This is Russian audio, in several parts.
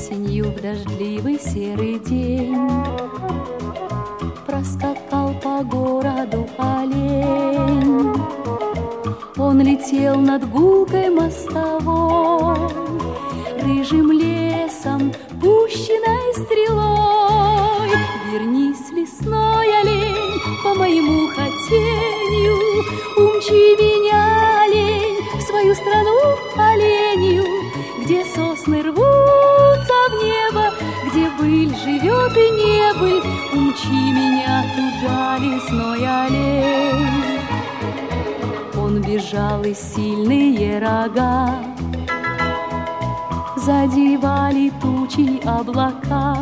Осенью в дождливый серый день проскакал по городу олень. Он летел над гулкой мостовой, рыжим лесом, пущенной стрелой. Вернись, лесной олень, по моему хотению, умчи меня, олень, в свою страну оленью, где сосны рвутся в небо, где быль живет и небыль. Умчи меня туда, лесной олень. Он бежал, и сильные рога задевали тучи облака,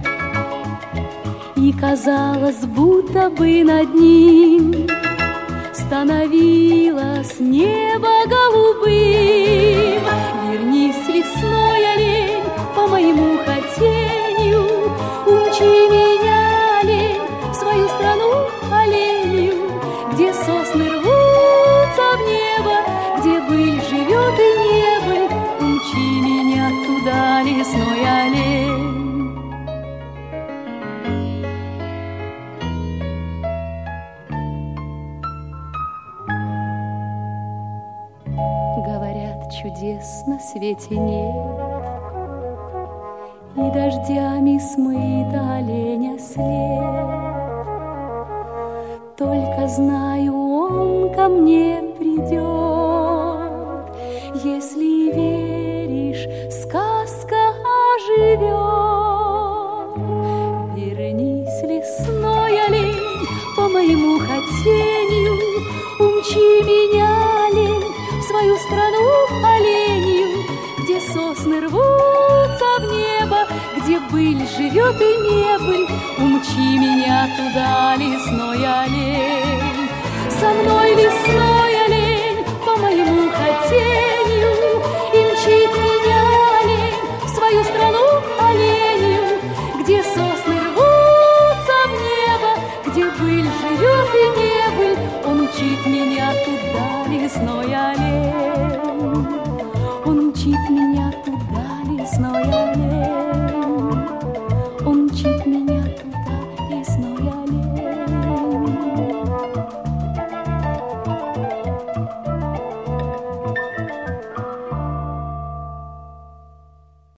и казалось, будто бы над ним становилось небо голубым. Вернись, лесной олень, по моему хотению, умчи меня, олень, в свою страну оленью, где сосны рвутся в небо, где быль живет и небыль. Умчи меня туда, лесной олень. Говорят, чудес на свете нет, и дождями смыт оленя след. Только знаю, он ко мне придет. Если веришь, сказка оживет. Вернись, лесной олень, по моему хотению, умчи меня, олень, в свою страну оленью, где сосны рвутся в небо, где быль живет и небыль. Умчи меня туда, лесной олень. Со мной, лесной